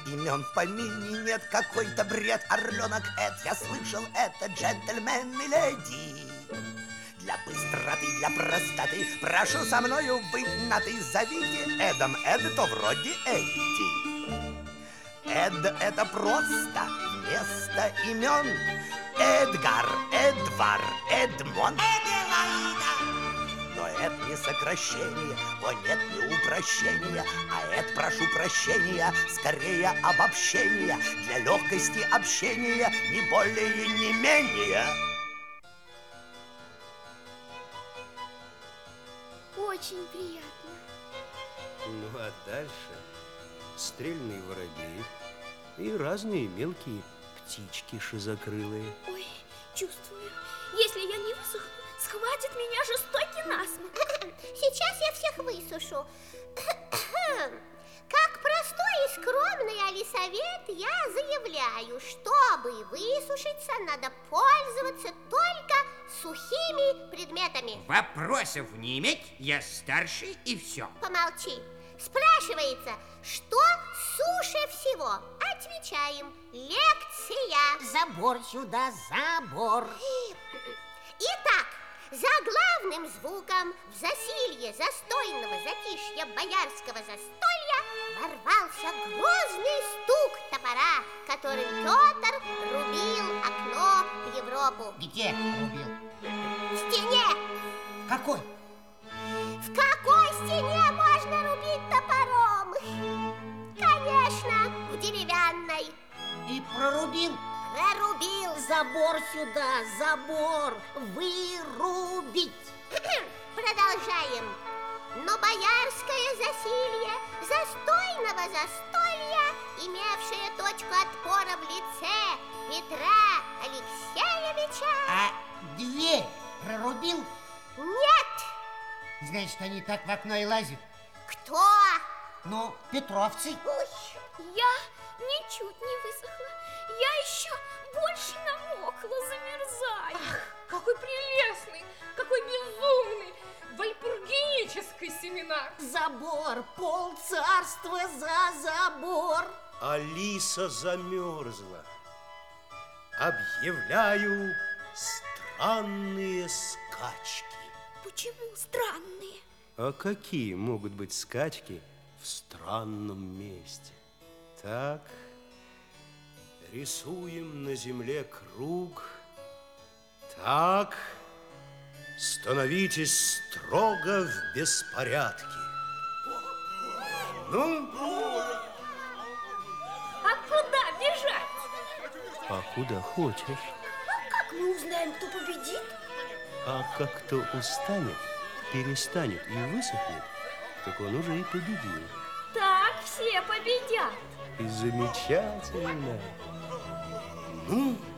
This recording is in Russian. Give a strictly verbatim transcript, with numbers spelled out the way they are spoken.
имен в помине нет, какой-то бред. Орленок Эд, я слышал, это джентльмен и леди. Для быстроты, для простоты прошу со мною быть на ты. Зовите Эдом Эд, то вроде Эдди. Эд — это просто вместо имен. Эдгар, Эдвар, Эдмон. Но это не сокращение, о нет, не упрощение, а это, прошу прощения, скорее обобщение. Для легкости общения, не более, не менее. Очень приятно. Ну, а дальше стрельные воробьи и разные мелкие птички шизокрылые. Ой, чувствую, если я не высохну, схватит меня жестокий насморк. Сейчас я всех высушу. Как простой и скромный Алисовет я заявляю, чтобы высушиться, надо пользоваться только сухими предметами. Вопросов не иметь, я старший и все. Помолчи. Спрашивается, что суше всего? Отвечаем, лекция. Забор сюда, забор. Итак, за главным звуком в засилье застойного затишья боярского застолья ворвался грозный стук топора, которым Петр рубил окно в Европу. Где рубил? В стене. В какой? В какой стене можно рубить топором? Конечно, в деревянной. И прорубил? Прорубил. Забор сюда, забор. Вырубить. Продолжаем. Но боярское засилье застойного застолья, имевшее точку отпора в лице Петра Алексеевича... А дверь прорубил? Нет! Значит, они так в окно и лазят? Кто? Ну, петровцы. Ой. Я ничуть не высохла. Я еще больше намокла, замерзаю. Ах, какой прелестный, какой безумный, вальпургический семинар. Забор, пол царства за забор. Алиса замерзла. Объявляю странные скачки. Почему странные? А какие могут быть скачки в странном месте? Так, рисуем на земле круг. Так, становитесь строго в беспорядке. Ну? А куда бежать? А куда хочешь. Как мы узнаем, кто победит? А как кто устанет, перестанет и высохнет, так он уже и победил. Так все победят. И замечательно. Ну,